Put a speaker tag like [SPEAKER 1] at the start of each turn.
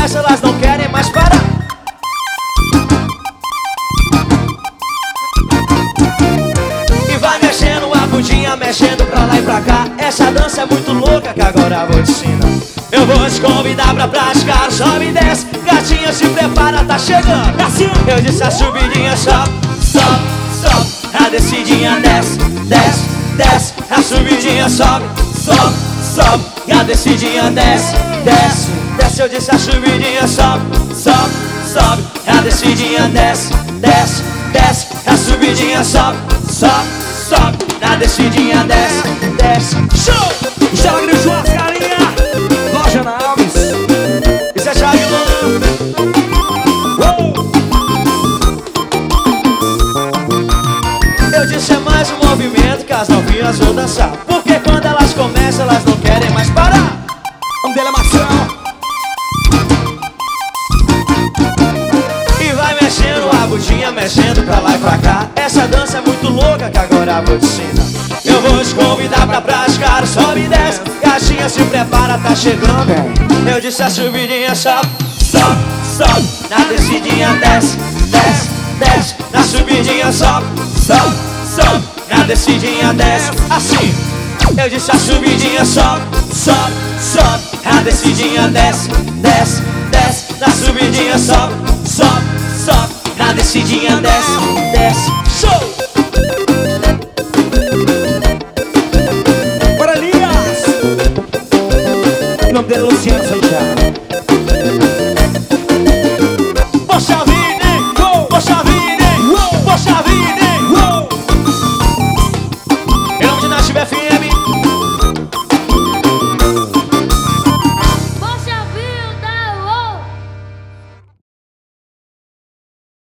[SPEAKER 1] começa, elas não querem mais parar. E vai mexendo a bundinha, mexendo pra lá e pra cá. Essa dança é muito louca que agora vou te ensinar. Eu vou te convidar pra praticar, sobe e desce. Gatinha, se prepara, tá chegando. Assim eu disse a subidinha, sobe, sobe, sobe. A descidinha desce, desce, desce. A subidinha sobe, sobe, sobe. E a descidinha desce, desce, desce. Eu disse a subidinha sobe, sobe, sobe. A descidinha desce, desce, desce. A subidinha sobe, sobe, sobe. A descidinha desce, desce. Show!
[SPEAKER 2] Estela Grande Mascarinha, Jana Alves.
[SPEAKER 1] Isso é chave louco. Eu disse é mais um movimento que as novinhas vão dançar. Porque quando elas começam, elas não querem mais parar.
[SPEAKER 2] O nome dele é Marcelo.
[SPEAKER 1] E vai mexendo a bundinha, mexendo pra lá e pra cá. Essa dança é muito louca que agora vou te ensinar. Eu vou te convidar pra praticar, sobe e desce. Gatinha, se prepara, tá chegando. Eu disse a subidinha, sobe, sobe, sobe. Na descidinha desce, desce, desce. Na subidinha sobe, sobe, sobe. Na descidinha desce, assim. Eu disse a subidinha sobe, sobe, sobe. Na descidinha desce, desce, desce. Na subidinha sobe, sobe, sobe. Na descidinha desce.